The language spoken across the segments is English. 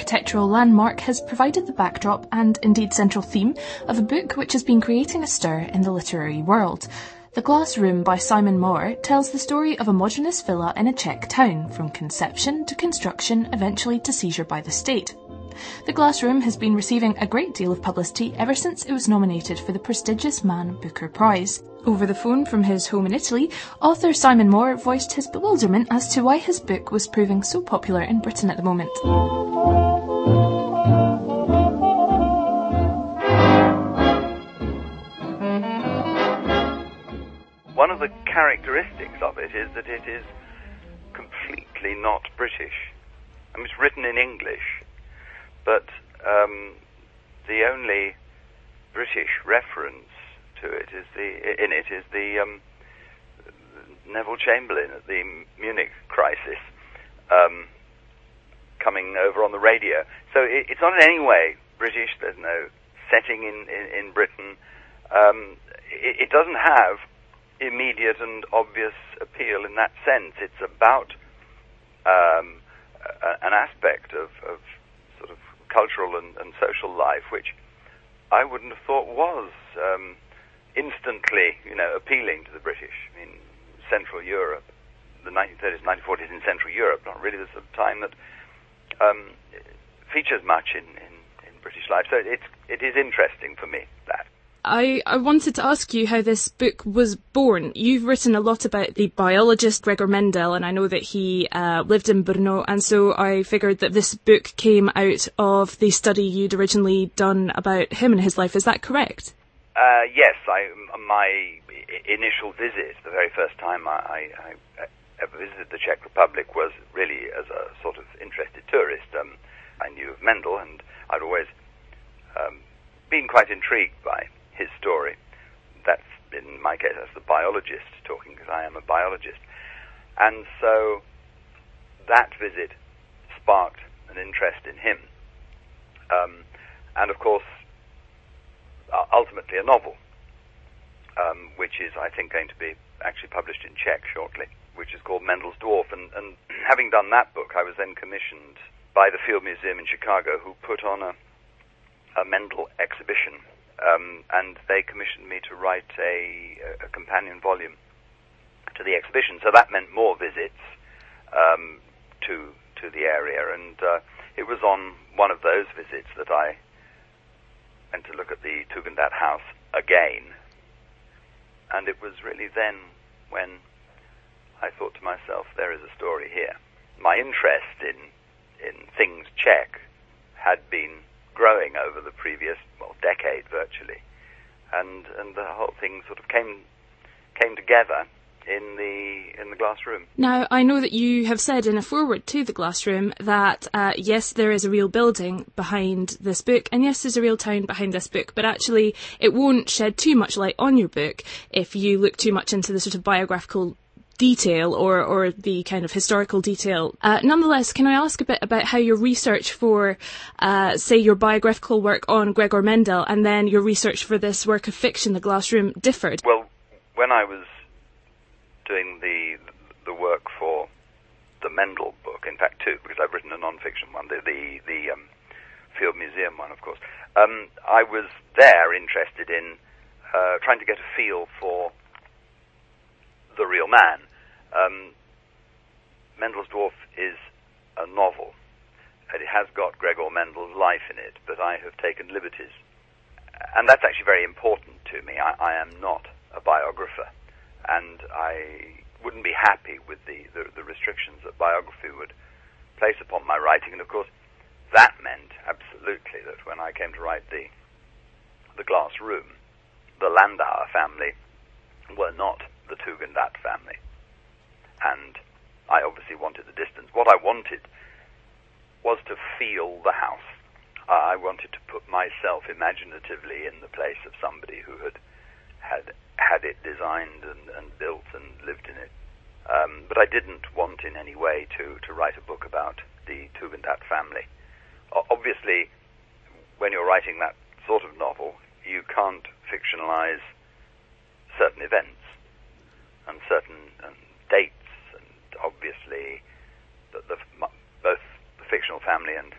architectural landmark has provided the backdrop and indeed central theme of a book which has been creating a stir in the literary world. The Glass Room by Simon Moore tells the story of a modernist villa in a Czech town, from conception to construction, eventually to seizure by the state. The Glass Room has been receiving a great deal of publicity ever since it was nominated for the prestigious Man Booker Prize. Over the phone from his home in Italy, author Simon Moore voiced his bewilderment as to why his book was proving so popular in Britain at the moment. One of the characteristics of it is that it is completely not British. I mean, it's written in English, but the only British reference to it is the Neville Chamberlain at the Munich crisis coming over on the radio. So it's not in any way British. There's no setting in Britain. It doesn't have immediate and obvious appeal in that sense. It's about an aspect of sort of cultural and social life which I wouldn't have thought was instantly, appealing to the British. I mean, Central Europe, the 1930s, 1940s in Central Europe, not really the sort of time that features much in British life. So it is interesting for me, that. I wanted to ask you how this book was born. You've written a lot about the biologist Gregor Mendel, and I know that he lived in Brno, and so I figured that this book came out of the study you'd originally done about him and his life. Is that correct? Yes. My initial visit, the very first time I ever visited the Czech Republic, was really as a sort of interested tourist. I knew of Mendel, and I'd always been quite intrigued by his story. That's, in my case, that's the biologist talking, because I am a biologist. And so that visit sparked an interest in him. And of course, ultimately a novel, which is, I think, going to be actually published in Czech shortly, which is called Mendel's Dwarf. And having done that book, I was then commissioned by the Field Museum in Chicago, who put on a Mendel exhibition. And they commissioned me to write a companion volume to the exhibition. So that meant more visits to the area. And it was on one of those visits that I went to look at the Tugendhat house again. And it was really then when I thought to myself, there is a story here. My interest in things Czech had been growing over the previous decade virtually, and the whole thing sort of came together in the Glass Room. Now, I know that you have said in a foreword to the Glass Room that yes, there is a real building behind this book, and yes, there's a real town behind this book, but actually it won't shed too much light on your book if you look too much into the sort of biographical detail or the kind of historical detail. Nonetheless, can I ask a bit about how your research for, say, your biographical work on Gregor Mendel and then your research for this work of fiction, The Glass Room, differed? Well, when I was doing the work for the Mendel book, in fact two, because I've written a non-fiction one, the Field Museum one, of course, I was there interested in trying to get a feel for the real man. Mendel's Dwarf is a novel, and it has got Gregor Mendel's life in it, but I have taken liberties. And that's actually very important to me. I am not a biographer, and I wouldn't be happy with the restrictions that biography would place upon my writing. And of course, that meant absolutely that when I came to write the Glass Room, the Landauer family were not the Tugendhat family. And I obviously wanted the distance. What I wanted was to feel the house. I wanted to put myself imaginatively in the place of somebody who had it designed and built and lived in it. But I didn't want in any way to write a book about the Tugendhat family. Obviously, when you're writing that sort of novel, you can't fictionalize certain events and certain dates, and obviously both the fictional family and the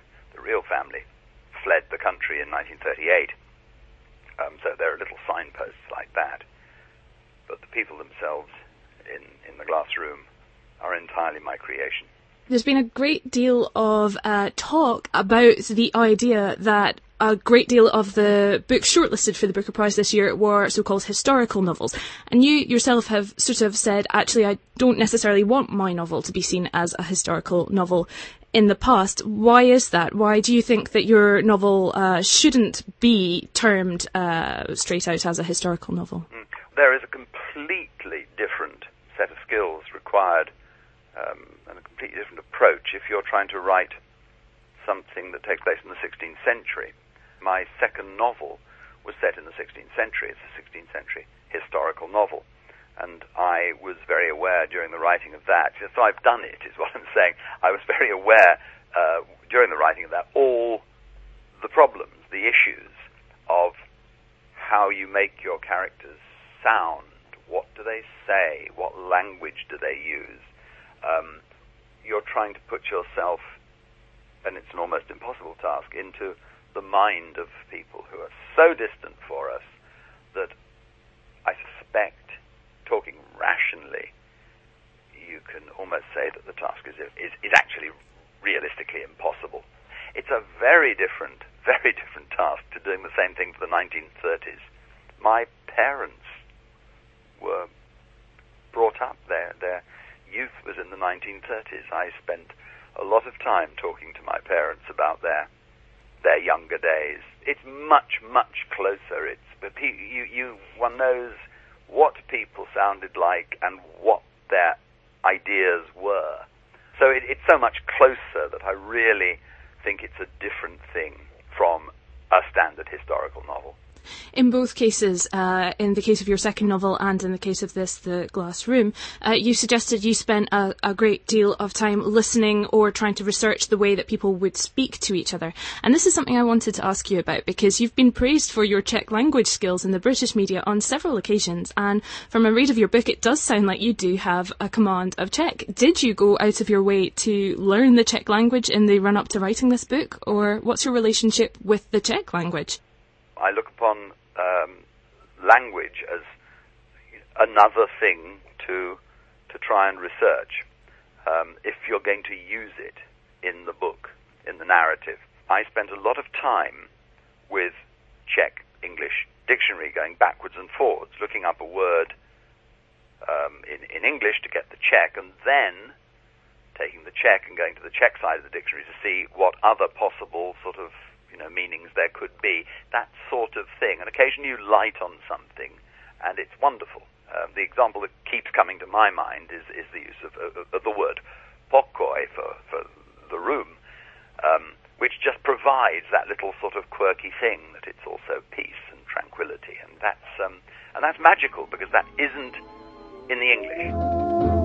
real family fled the country in 1938. So there are little signposts like that. But the people themselves in the glass room are entirely my creation. There's been a great deal of talk about the idea that a great deal of the books shortlisted for the Booker Prize this year were so-called historical novels. And you yourself have sort of said, actually, I don't necessarily want my novel to be seen as a historical novel in the past. Why is that? Why do you think that your novel shouldn't be termed straight out as a historical novel? There is a completely different set of skills required and a completely different approach if you're trying to write something that takes place in the 16th century. My second novel was set in the 16th century. It's a 16th century historical novel. And I was very aware during the writing of that, so I've done it, is what I'm saying. I was very aware during the writing of that, all the problems, the issues of how you make your characters sound, what do they say, what language do they use. You're trying to put yourself, and it's an almost impossible task, into the mind of people who are so distant for us that I suspect, talking rationally, you can almost say that the task is actually realistically impossible. It's a very different task to doing the same thing for the 1930s. My parents were brought up there. Their youth was in the 1930s. I spent a lot of time talking to my parents about their younger days. It's much, much closer. One knows what people sounded like and what their ideas were. So it's so much closer that I really think it's a different thing from a standard historical novel. In both cases, in the case of your second novel and in the case of this, The Glass Room, you suggested you spent a great deal of time listening or trying to research the way that people would speak to each other. And this is something I wanted to ask you about, because you've been praised for your Czech language skills in the British media on several occasions, and from a read of your book, it does sound like you do have a command of Czech. Did you go out of your way to learn the Czech language in the run-up to writing this book, or what's your relationship with the Czech language? I look upon language as another thing to try and research. If you're going to use it in the book, in the narrative. I spent a lot of time with Czech-English dictionary, going backwards and forwards, looking up a word in English to get the Czech, and then taking the Czech and going to the Czech side of the dictionary to see what other possible sort of meanings there could be, that sort of thing. And occasionally you light on something, and it's wonderful. The example that keeps coming to my mind is the use of the word pokoj for the room, which just provides that little sort of quirky thing that it's also peace and tranquility, and that's magical, because that isn't in the English.